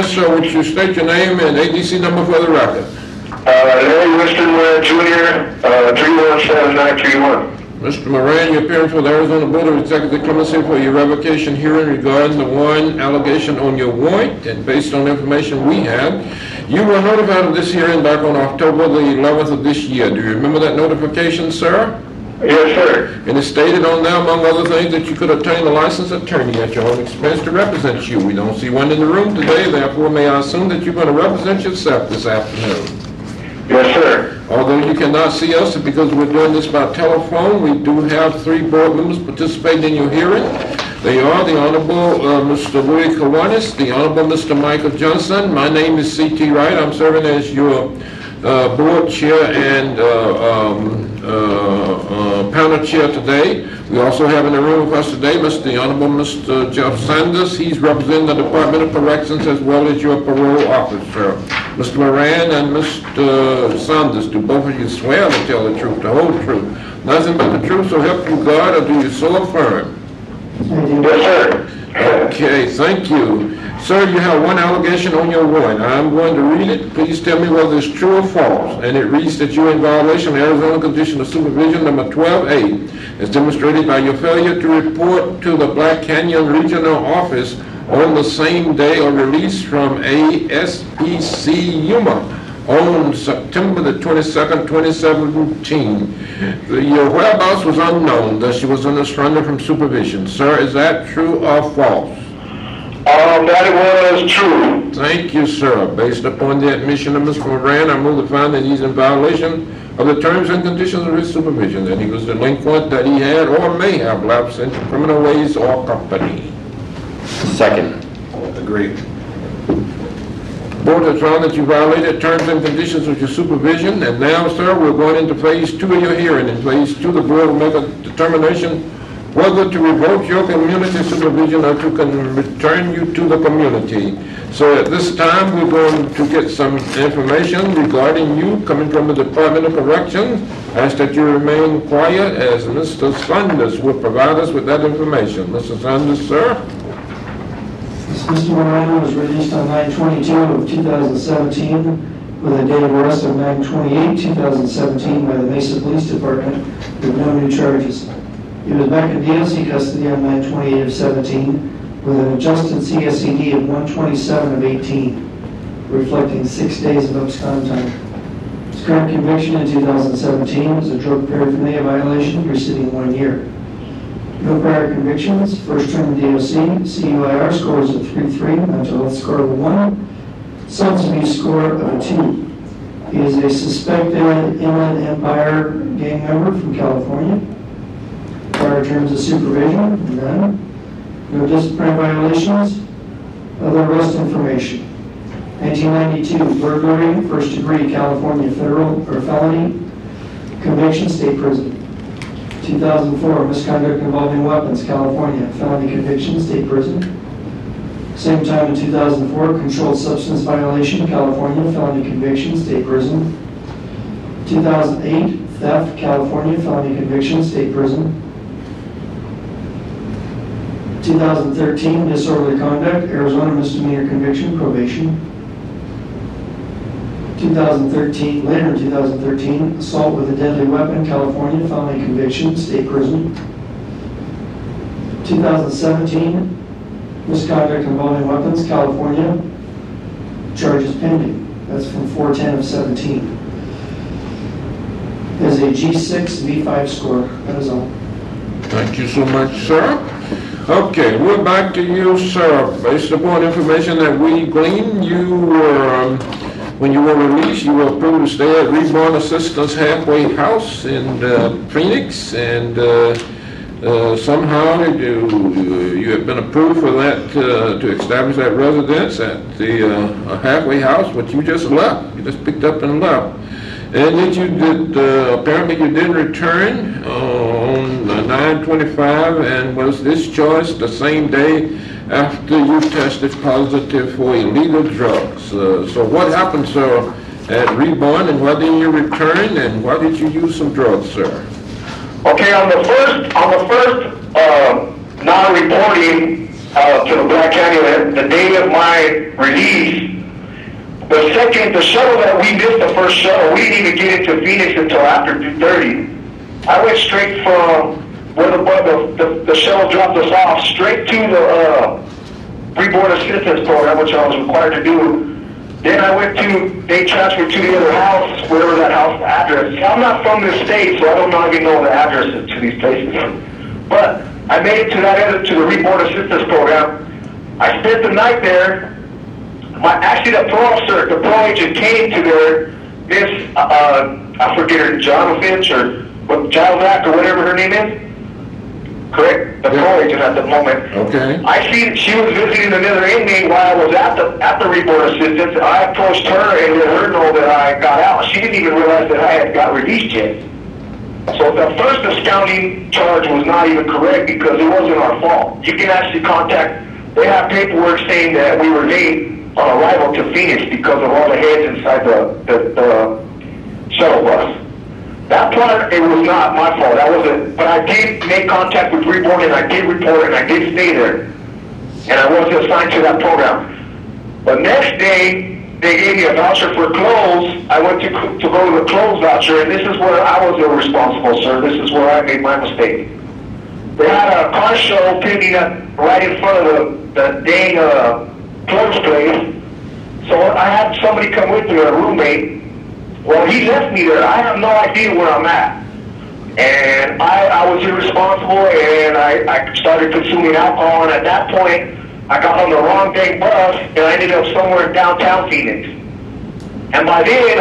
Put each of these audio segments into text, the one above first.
Yes, sir. Would you state your name and ADC number for the record? Larry Winston Jr., 317-931. Mr. Moran, you're appearing for the Arizona Board of Executive Clemency for your revocation hearing regarding the one allegation on your warrant, and based on the information we have, you were notified of this hearing back on October the 11th of this year. Do you remember that notification, sir? Yes, sir. And it stated on there, among other things, that you could obtain a licensed attorney at your own expense to represent you. We don't see one in the room today, therefore may I assume that you're going to represent yourself this afternoon. Yes, sir. Although you cannot see us because we're doing this by telephone, we do have 3 board members participating in your hearing. They are the Honorable Mr. Louis Kiwanis, the Honorable Mr. Michael Johnson. My name is C.T. Wright. I'm serving as your board chair and panel chair today. We also have in the room with us today the Honorable Mr. Jeff Sanders. He's representing the Department of Corrections as well as your parole officer. Mr. Moran and Mr. Sanders, do both of you swear to tell the truth, the whole truth, nothing but the truth, so help you God, or do you so affirm? Yes, sir. Okay, thank you. Sir, you have one allegation on your warrant. I'm going to read it. Please tell me whether it's true or false. And it reads that you're in violation of Arizona Condition of Supervision number 12A, as demonstrated by your failure to report to the Black Canyon Regional Office on the same day of release from ASPC Yuma on September the 22nd, 2017. Your whereabouts was unknown, thus she was under surrender from supervision. Sir, is that true or false? That was true. Thank you, sir. Based upon the admission of Mr. Moran, I move to find that he's in violation of the terms and conditions of his supervision, that he was delinquent, that he had or may have lapsed into criminal ways or company. Second. Agreed. Board has found that you violated terms and conditions of your supervision, and now, sir, we're going into phase 2 of your hearing. In phase 2, the board will make a determination whether to revoke your community supervision or to return you to the community. So at this time, we're going to get some information regarding you coming from the Department of Corrections. I ask that you remain quiet as Mr. Sanders will provide us with that information. Mr. Sanders, sir? Mr. Moran was released on 9/22 of 2017 with a date of arrest of 9/28/2017 by the Mesa Police Department with no new charges. He was back in DLC custody on 9/28 of 17 with an adjusted CSED of 127 of 18, reflecting 6 days of abscond time. His current conviction in 2017 was a drug paraphernalia violation preceding 1 year. No prior convictions, first term DOC, CUIR scores of 3.3, mental health score of 1, substance abuse score of a 2. He is a suspected Inland Empire gang member from California. Prior terms of supervision, none. No disciplinary violations. Other arrest information. 1992, burglary, first degree, California, federal or felony, conviction, state prison. 2004, misconduct involving weapons, California, felony conviction, state prison. Same time in 2004, controlled substance violation, California, felony conviction, state prison. 2008, theft, California, felony conviction, state prison. 2013, disorderly conduct, Arizona misdemeanor conviction, probation. 2013, later in 2013, assault with a deadly weapon, California, felony conviction, state prison. 2017, misconduct involving weapons, California, charges pending. That's from 4/10 of 17. There's a G6 V5 score. That is all. Thank you so much, sir. Okay, we're back to you, sir. Based upon information that we gleaned, you were, when you were released, you were approved to stay at Reborn Assistance Halfway House in Phoenix, and somehow you have been approved for that, to establish that residence at the halfway house, but you just left. You just picked up and left. And then you did, apparently you did return on 9/25 and was discharged the same day after you tested positive for illegal drugs. So what happened, sir, at Reborn, and why didn't you return, and why did you use some drugs, sir? Okay, on the first non-reporting to the Black Canyon. The day of my release, the shuttle that we missed, the first shuttle, we didn't even get into Phoenix until after 2:30. I went straight from where the shuttle dropped us off, straight to the Pre-Board Assistance Program, which I was required to do. Then they transferred to the other house, whatever that house address. I'm not from this state, so I don't even know the addresses to these places. But I made it to the Pre-Board Assistance Program. I spent the night there. Actually, the pro agent came to there. I forget her, Jonovich or Jilvac or whatever her name is. Correct? The pro agent at the moment. Okay. I see she was visiting another inmate while I was at the Re-Board Assistance. I approached her and let her know that I got out. She didn't even realize that I had got released yet. So the first absconding charge was not even correct because it wasn't our fault. You can actually they have paperwork saying that we were late on arrival to Phoenix because of all the heads inside the shuttle bus. That part, it was not my fault. But I did make contact with Reborn, and I did report, and I did stay there. And I was assigned to that program. But next day, they gave me a voucher for clothes. I went to go to the clothes voucher, and this is where I was irresponsible, sir. This is where I made my mistake. They had a car show pending right in front of the dang clothes place. So I had somebody come with me, a roommate. Well, he left me there. I have no idea where I'm at. And I was irresponsible, and I started consuming alcohol, and at that point, I got on the wrong dang bus, and I ended up somewhere in downtown Phoenix. And by then,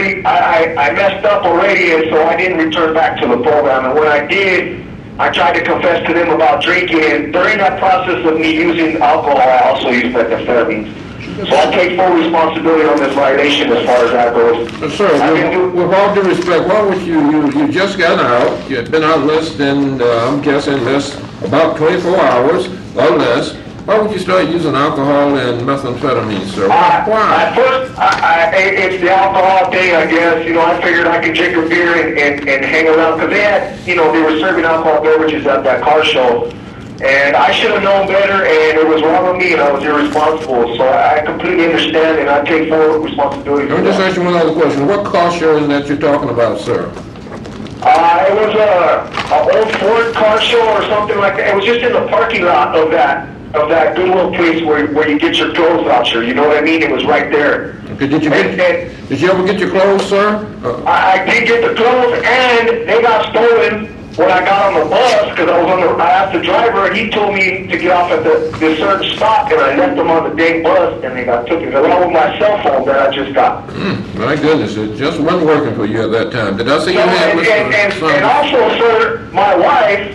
I messed up already, and so I didn't return back to the program. And when I did, I tried to confess to them about drinking, and during that process of me using alcohol, I also used methamphetamines. So I take full responsibility on this violation as far as that goes. Sir, with all due respect, why would you just got out, you had been out less than, I'm guessing about 24 hours or less. Why would you start using alcohol and methamphetamine, sir? Why? At first, it's the alcohol thing, I guess. I figured I could drink a beer and hang around, because they had, they were serving alcohol beverages at that car show. And I should have known better, and it was wrong with me, and I was irresponsible. So I completely understand, and I take full responsibility for that. Let me just ask you one other question. What car show is that you're talking about, sir? It was an old Ford car show or something like that. It was just in the parking lot of that Goodwill place where you get your clothes voucher. You know what I mean? It was right there. Okay, did you ever get your clothes, sir? I did get the clothes, and they got stolen when I got on the bus, because I asked the driver, and he told me to get off at this certain stop, and I left them on the dang bus, and they took it along with my cell phone that I just got. My goodness, it just wasn't working for you at that time. Did I see you have and also, sir, my wife,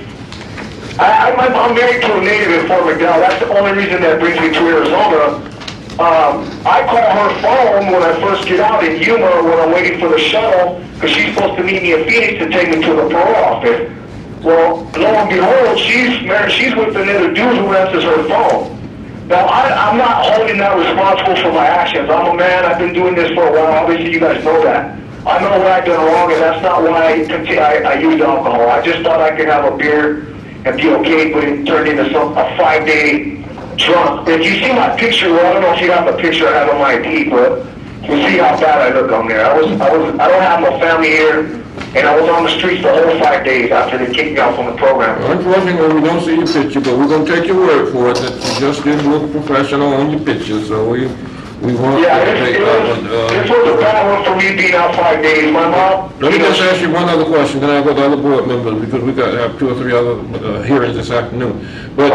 I'm married to a native in Fort McDowell. That's the only reason that brings me to Arizona. I call her phone when I first get out in Yuma when I'm waiting for the shuttle, because she's supposed to meet me in Phoenix to take me to the parole office. Well, lo and behold, she's with another dude who answers her phone. Now, I'm not holding that responsible for my actions. I'm a man. I've been doing this for a while. Obviously, you guys know that. I know what I've done wrong, and that's not why I used alcohol. I just thought I could have a beer and be okay, but it turned into a 5-day drunk. If you see my picture, well, I don't know if you have the picture I have on my ID, but you'll see how bad I look on there. I don't have no family here, and I was on the streets the whole 5 days after they kicked me out from the program. Unfortunately, we don't see your picture, but we're going to take your word for it that you just didn't look professional on your picture, so we want to take that one. This was a bad one for me being out 5 days. My mom... Let me just ask you one other question, then I'll go to other board members, because we got to have 2 or 3 other hearings this afternoon. But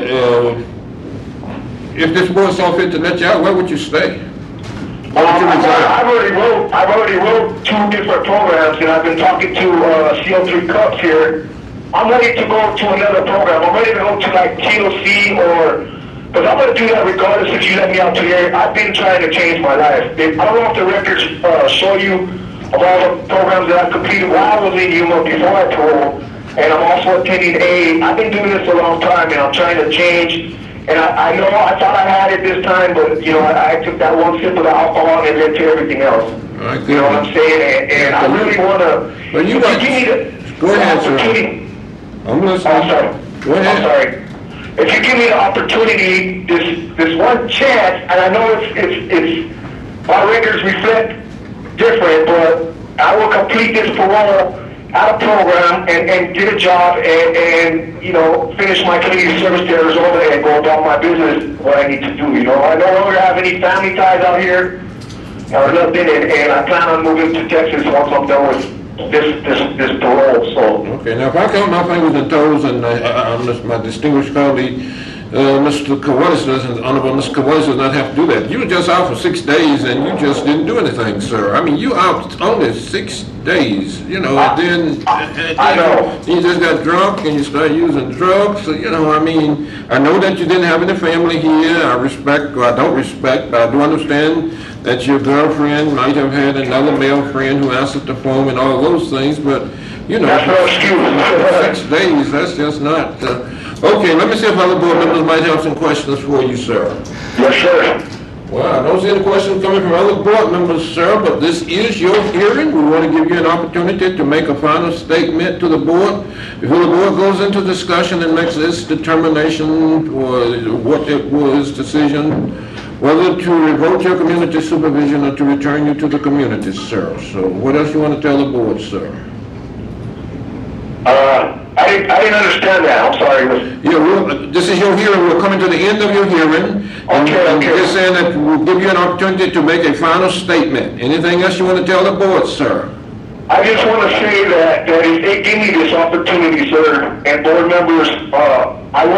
if this board saw fit to let you out, where would you stay? I've already wrote 2 different programs, and I've been talking to CO3 Cups here. I'm ready to go to another program. I'm ready to go to like TLC because I'm going to do that regardless if you let me out today. I've been trying to change my life. I don't know if the records show you of all the programs that I've completed while I was in Yuma before I paroled, and I'm also attending I've been doing this a long time, and I'm trying to change. And I know I thought I had it this time, but, I took that one sip of the alcohol and it led to everything else. You know what I'm saying? And I really want to... But you got... Go ahead, sir. I'm listening. I'm sorry. Go ahead. I'm sorry. if you give me the opportunity, this one chance, and I know it's my records reflect different, but I will complete this parole out of program and get a job and you know, finish my community service to Arizona and go about my business, what I need to do. You know, I no longer have any family ties out here or nothing, and I plan on moving to Texas once I'm done with this parole. So. Okay, now if I count my fingers and toes, and my distinguished colleague, Mr. Kawais doesn't, Honorable Mr. Kawais does not have to do that. You were just out for 6 days and you just didn't do anything, sir. I mean, you out only 6 days, you know, and then I know. you just got drunk and you started using drugs. So, you know, I mean, I know that you didn't have any family here. I respect, or I don't respect, but I do understand that your girlfriend might have had another male friend who answered the phone and all those things, but, you know, That's no excuse. 6 days, that's just not... Okay, let me see if other board members might have some questions for you, sir. Yes, sir. Well, I don't see any questions coming from other board members, sir, but this is your hearing. We want to give you an opportunity to make a final statement to the board. Before the board goes into discussion and makes its determination or what it was decision, whether to revoke your community supervision or to return you to the community, sir. So what else you want to tell the board, sir? I didn't understand that. I'm sorry. Yeah, this is your hearing. We're coming to the end of your hearing. Okay. Just saying that we'll give you an opportunity to make a final statement. Anything else you want to tell the board, sir? I just want to say that if they give me this opportunity, sir, and board members, I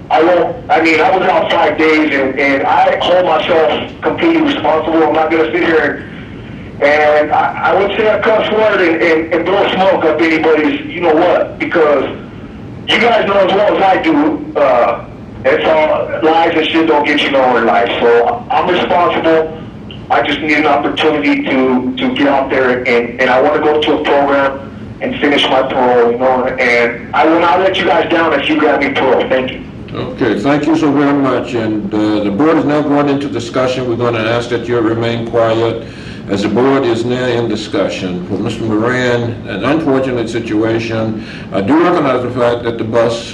mean, I was out 5 days, and I hold myself completely responsible. I'm not going to sit here and I would say a cuss word and blow smoke up anybody's, you know what, because you guys know as well as I do, it's all lies and shit don't get you nowhere in life. So I'm responsible. I just need an opportunity to get out there and I want to go to a program and finish my parole, you know, and I will not let you guys down if you grant me parole. Thank you. Okay, thank you so very much. And the board is now going into discussion. We're going to ask that you remain quiet as the board is now in discussion. For Mr. Moran, an unfortunate situation. I do recognize the fact that the bus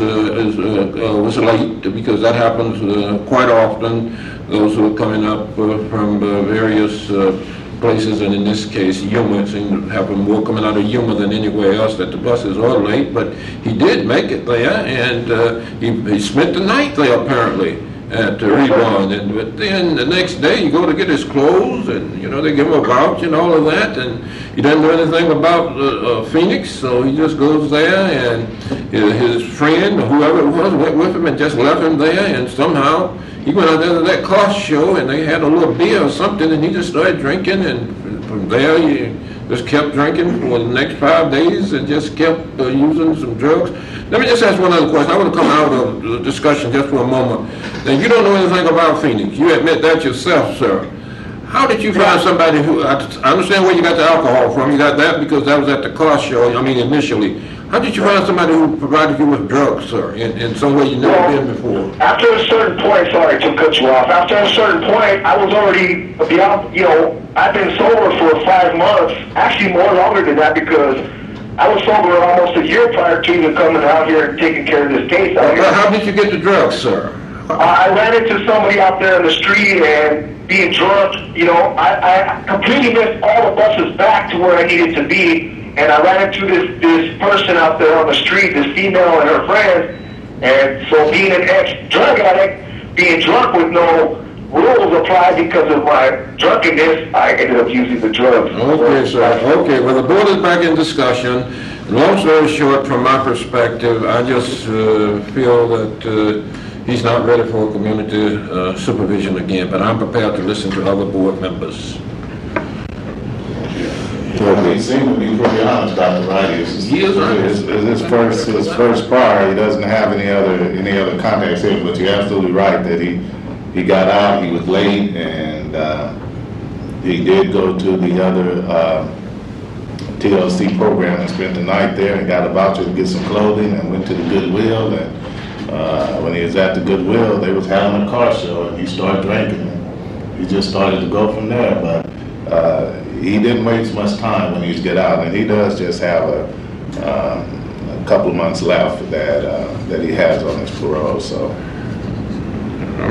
was late, because that happens quite often. Those who are coming up from various places, and in this case, Yuma, it seems to happen more coming out of Yuma than anywhere else, that the buses are late, but he did make it there, and he spent the night there apparently at Rebond, but then the next day you go to get his clothes, and you know, they give him a voucher and all of that, and he doesn't know anything about Phoenix, so he just goes there, and his friend or whoever it was went with him and just left him there, and somehow he went out there to that car show, and they had a little beer or something, and he just started drinking, and from there he just kept drinking for the next 5 days and just kept using some drugs. Let me just ask one other question. I want to come out of the discussion just for a moment. Now, you don't know anything about Phoenix. You admit that yourself, sir. How did you find somebody who, I understand where you got the alcohol from. You got that because that was at the car show, I mean, initially. How did you find somebody who provided you with drugs, sir, in some way you've never been before? After a certain point, sorry to cut you off, after a certain point, I was already beyond, you know, I've been sober for 5 months, actually more longer than that, because I was sober almost a year prior to even coming out here and taking care of this case out here. How did you get the drugs, sir? I ran into somebody out there in the street, and being drunk, you know, I completely missed all the buses back to where I needed to be. And I ran into this person out there on the street, this female and her friend. And so being an ex-drug addict, being drunk with no rules applied because of my drunkenness, I ended up using the drugs. Okay, sir. Okay, well, the board is back in discussion. Long story short, from my perspective, I just feel that he's not ready for community supervision again, but I'm prepared to listen to other board members. He seemed to be pretty honest, Dr. Wright. He is honest. His first part, he doesn't have any other contacts here, but you're absolutely right that he got out, he was late, and he did go to the other TLC program and spent the night there and got a voucher to get some clothing and went to the Goodwill, and when he was at the Goodwill, they was having a car show, and he started drinking. He just started to go from there, but he didn't waste much time when he get out, and he does just have a couple of months left that he has on his parole. So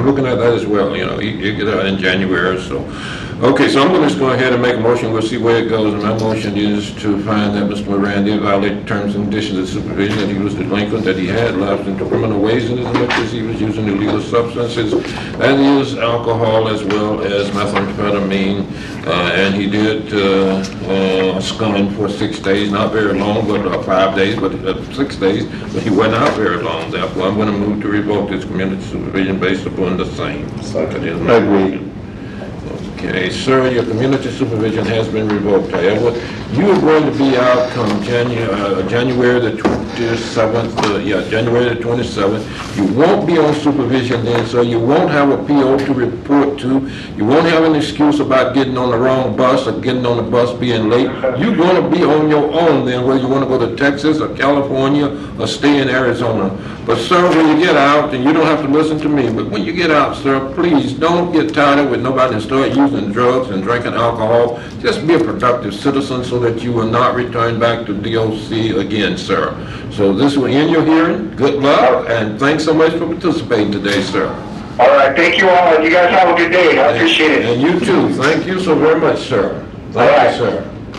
I'm looking at that as well, you know, you get out in January, so. Okay, so I'm going to just go ahead and make a motion, we'll see where it goes, and my motion is to find that Mr. Moran did violate terms and conditions of supervision, that he was delinquent, that he had lapsed into criminal ways in as much as he was using illegal substances, that is alcohol as well as methamphetamine, and he did scun for 6 days, not very long, but 5 days, but 6 days, but he went out very long. Therefore, I'm going to move to revoke this community supervision based upon the same. Second. Agreed. Okay, sir, your community supervision has been revoked. However, you are going to be out come January the 27th, January the 27th. You won't be on supervision then, so you won't have a PO to report to. You won't have an excuse about getting on the wrong bus or getting on the bus being late. You're going to be on your own then, whether you want to go to Texas or California or stay in Arizona. But sir, when you get out, and you don't have to listen to me, but when you get out, sir, please don't get tied up with nobody and start using drugs and drinking alcohol. Just be a productive citizen so that you will not return back to DOC again, sir. So this will end your hearing. Good luck, and thanks so much for participating today, sir. All right, thank you all. You guys have a good day. I appreciate it. And you too. Thank you so very much, sir. Thank you, sir.